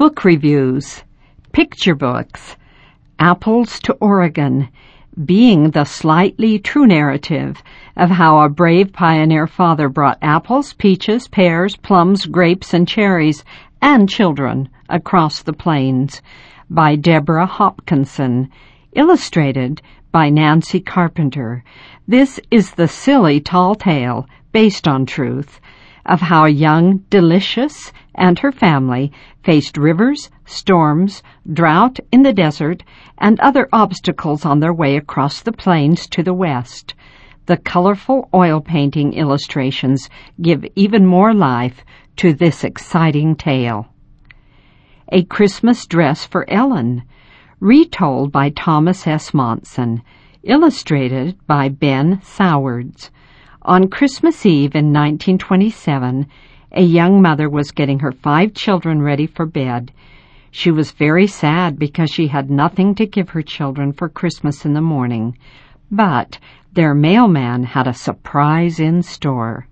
book reviews, picture books, Apples to Oregon, being the slightly true narrative of how a brave pioneer father brought apples, peaches, pears, plums, grapes, and cherries, and children across the plains, by Deborah Hopkinson, illustrated by Nancy Carpenter. This is the silly tall tale, based on truth, of how young Delicious and her family faced rivers, storms, drought in the desert, and other obstacles on their way across the plains to the west. The colorful oil painting illustrations give even more life to this exciting tale. A Christmas Dress for Ellen, retold by Thomas S. Monson, illustrated by Ben Sowards. On Christmas Eve in 1927, a young mother was getting her 5 children ready for bed. She was very sad because she had nothing to give her children for Christmas in the morning, but their mailman had a surprise in store.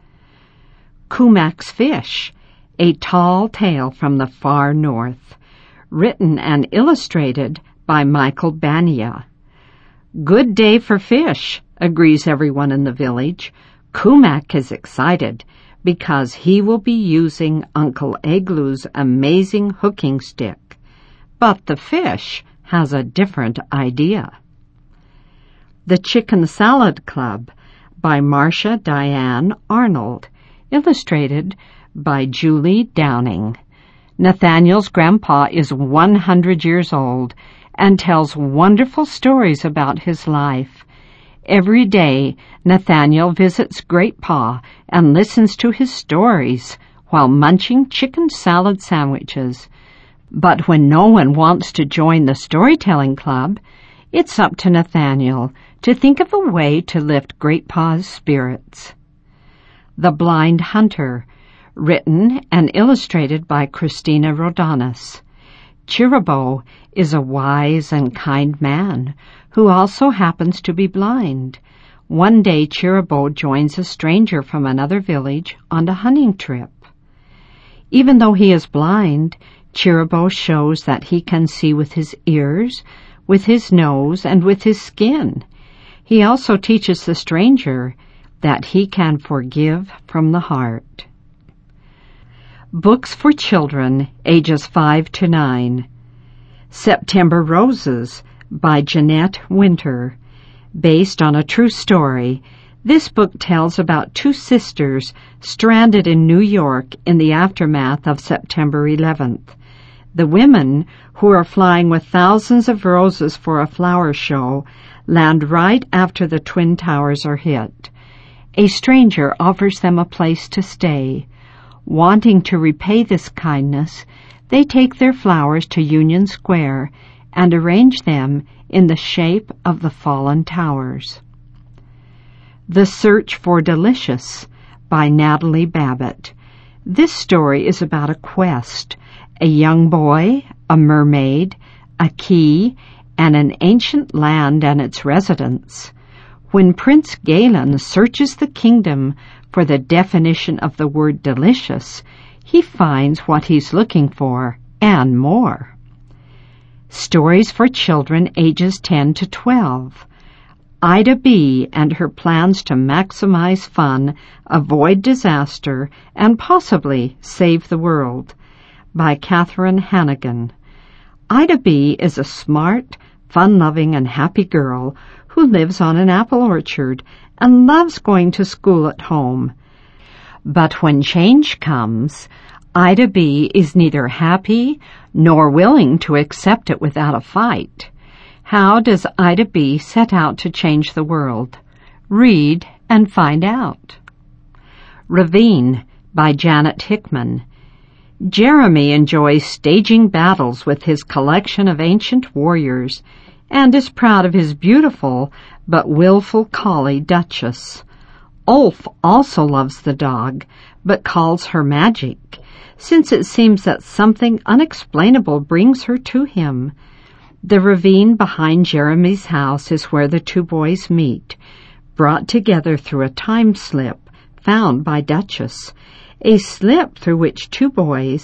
Kumac's Fish, a tall tale from the far north, written and illustrated by Michael Bania. Good day for fish, agrees everyone in the village. Kumac is excited because he will be using Uncle Igloo's amazing hooking stick. But the fish has a different idea. The Chicken Salad Club by Marcia Diane Arnold, illustrated by Julie Downing. Nathaniel's grandpa is 100 years old and tells wonderful stories about his life. Every day, Nathaniel visits Great Pa and listens to his stories while munching chicken salad sandwiches. But when no one wants to join the storytelling club, it's up to Nathaniel to think of a way to lift Great Pa's spirits. The Blind Hunter, written and illustrated by Christina Rodanis. Chirabo is a wise and kind man who also happens to be blind. One day, Chirabo joins a stranger from another village on a hunting trip. Even though he is blind, Chirabo shows that he can see with his ears, with his nose, and with his skin. He also teaches the stranger that he can forgive from the heart. Books for children ages 5 to 9. September Roses by Jeanette Winter. Based on a true story, this book tells about 2 sisters stranded in New York in the aftermath of September 11th. The women, who are flying with thousands of roses for a flower show, land right after the Twin Towers are hit. A stranger offers them a place to stay. Wanting to repay this kindness, they take their flowers to Union Square and arrange them in the shape of the fallen towers. The Search for Delicious by Natalie Babbitt. This story is about a quest, a young boy, a mermaid, a key, and an ancient land and its residents. When Prince Galen searches the kingdom for the definition of the word delicious, he finds what he's looking for and more. Stories for children ages 10 to 12. Ida B. and her plans to maximize fun, avoid disaster, and possibly save the world, by Catherine Hannigan. Ida B. is a smart, fun-loving, and happy girl who lives on an apple orchard and loves going to school at home. But when change comes, Ida B. is neither happy nor willing to accept it without a fight. How does Ida B. set out to change the world? Read and find out. Ravine by Janet Hickman. Jeremy enjoys staging battles with his collection of ancient warriors and is proud of his beautiful but willful collie Duchess. Ulf also loves the dog, but calls her Magic, since it seems that something unexplainable brings her to him. The ravine behind Jeremy's house is where the 2 boys meet, brought together through a time slip found by Duchess, a slip through which 2 boys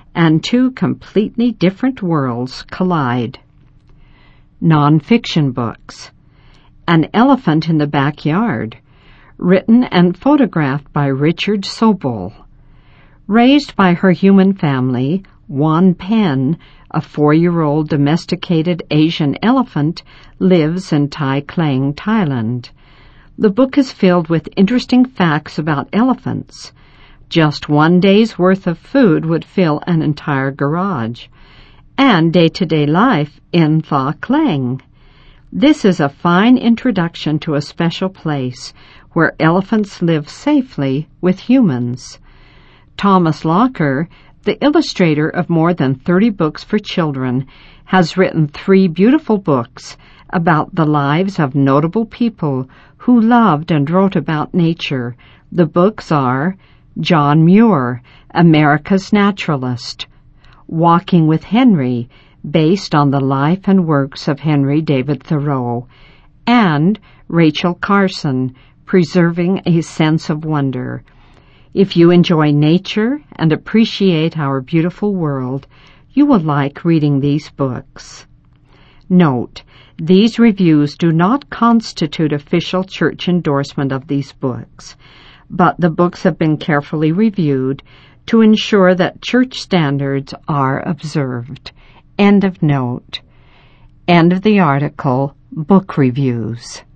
and two completely different worlds collide. Nonfiction books. An Elephant in the Backyard, written and photographed by Richard Sobol. Raised by her human family, Wan Pen, a 4-year-old domesticated Asian elephant, lives in Tai Klang, Thailand. The book is filled with interesting facts about elephants. Just one day's worth of food would fill an entire garage, and day-to-day life in Tha Klang. This is a fine introduction to a special place where elephants live safely with humans. Thomas Locker, the illustrator of more than 30 books for children, has written 3 beautiful books about the lives of notable people who loved and wrote about nature. The books are John Muir, America's Naturalist; Walking with Henry, based on the life and works of Henry David Thoreau; and Rachel Carson, Preserving a Sense of Wonder. If you enjoy nature and appreciate our beautiful world, you will like reading these books. Note, these reviews do not constitute official church endorsement of these books, but the books have been carefully reviewed to ensure that church standards are observed. End of note. End of the article, Book Reviews.